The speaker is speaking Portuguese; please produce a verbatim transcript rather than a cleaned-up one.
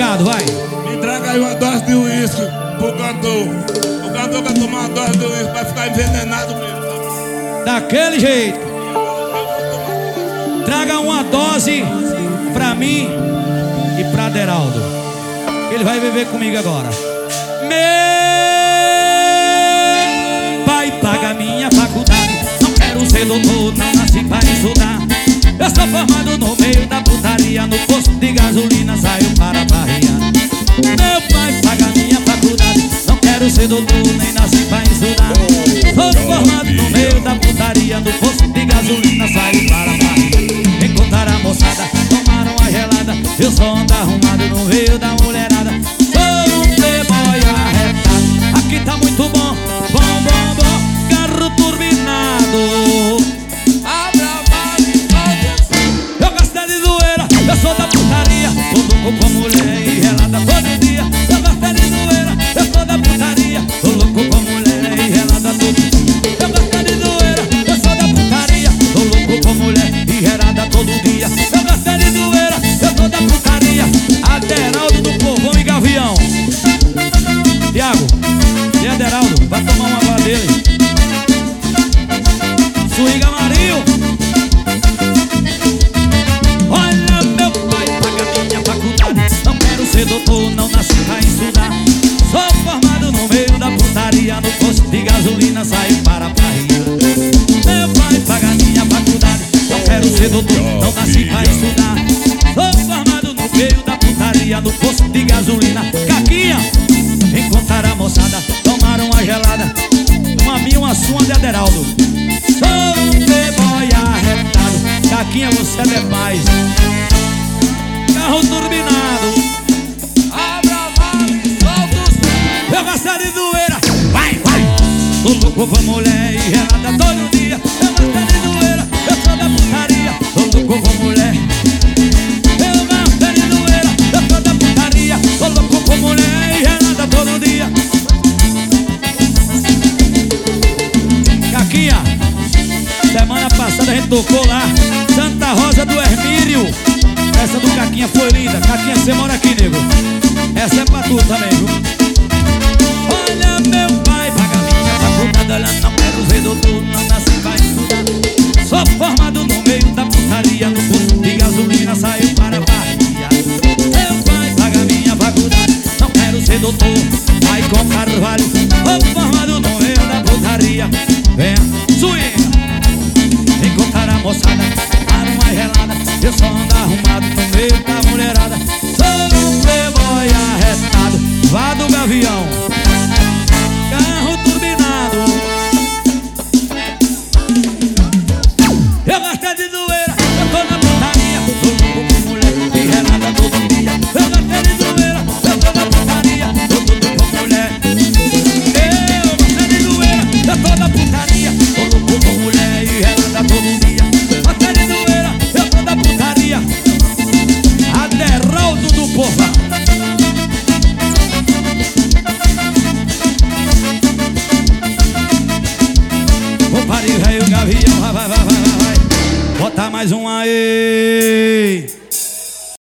recado, vai. Me traga aí uma dose de uísque pro cantor. O cantor quer tomar uma dose de uísque pra ficar envenenado mesmo, sabe? Daquele jeito. Traga uma dose pra mim e pra Deraldo. Ele vai beber comigo agora. Meu pai paga minha faculdade. Não quero ser doutor, não nasci pra estudar. Eu sou formado no meio da putaria. No posto de gasolina saio para barrear. Meu pai paga minha faculdade. Não quero ser doutor, nem nasci pra estudar. Sou formado no meio da putaria. No posto de gasolina saio para barrear. Encontrar a moçada, tomaram a gelada. Eu só ando arrumado no meio da mulherada. Sou um playboy arretado. Aqui tá muito bom, bom, bom, bom. Carro turbinado. Eu gosto de zoeira, eu sou da putaria. Tô louco com mulher e relada todo dia. Eu gosto de zoeira, eu sou da putaria. Tô louco com mulher e relada todo dia. Eu gosto de zoeira, eu sou da putaria. Tô louco com mulher e relada todo dia. Eu gosto de zoeira, eu sou da putaria. Aderaldo do Povão e Gavião. Tiago, e Aderaldo, vai tomar uma bola dele. Suíga Marinho. Olha, meu pai paga minha faculdade. Não quero ser doutor, não nasci pra estudar. Sou formado no meio da putaria. No posto de gasolina saio para barrear. Meu pai paga minha faculdade. Não quero ser doutor, não nasci pra estudar. Sou formado no meio da putaria. No posto de gasolina. Caquinha, encontraram a moçada, tomaram uma gelada. Uma minha, uma sua de Aderaldo. Sou um playboy arretado. Caquinha, você é demais. Carro turbinado. Abra vale, solta os pés. Eu gosto de zoeira. Vai, vai. Tô louco com mulher e relada todo dia. Eu gosto de zoeira, eu sou da putaria. Tô louco com mulher. Eu gosto de zoeira, eu sou da putaria. Tô louco com mulher e relada todo dia. Caquinha, semana passada a gente tocou lá Santa Rosa do Hermírio. Essa do Caquinha foi linda. Caquinha, você mora aqui, nego. Essa é pra tu também, viu? Olha, meu pai paga minha faculdade. Olha, não quero ser doutor, não nasci pra estudar. Sou formado no meio da putaria. No posto de gasolina saio para barrear. Meu pai paga minha faculdade. Não quero ser doutor, vai com Carvalho. Sou formado no meio da putaria. Vem, suína. Encontrar a moçada, dar uma gelada. Eu só ando arrumado no meio da mulherada. Sou um playboy arretado. Vá do Gavião. Carro turbinado. Eu gosto de zoeira, eu tô na putaria. Tô louco com mulher e relada todo dia. Eu gosto de zoeira, eu tô na putaria. Tô louco com mulher. Eu gosto de zoeira, eu tô na putaria. Tô louco com mulher e relada todo dia. Gosto de zoeira, eu tô na putaria. Aderaldo do Povão. O pariu, velho, Gavião, vai, vai, vai, vai, vai. Bota mais um aí.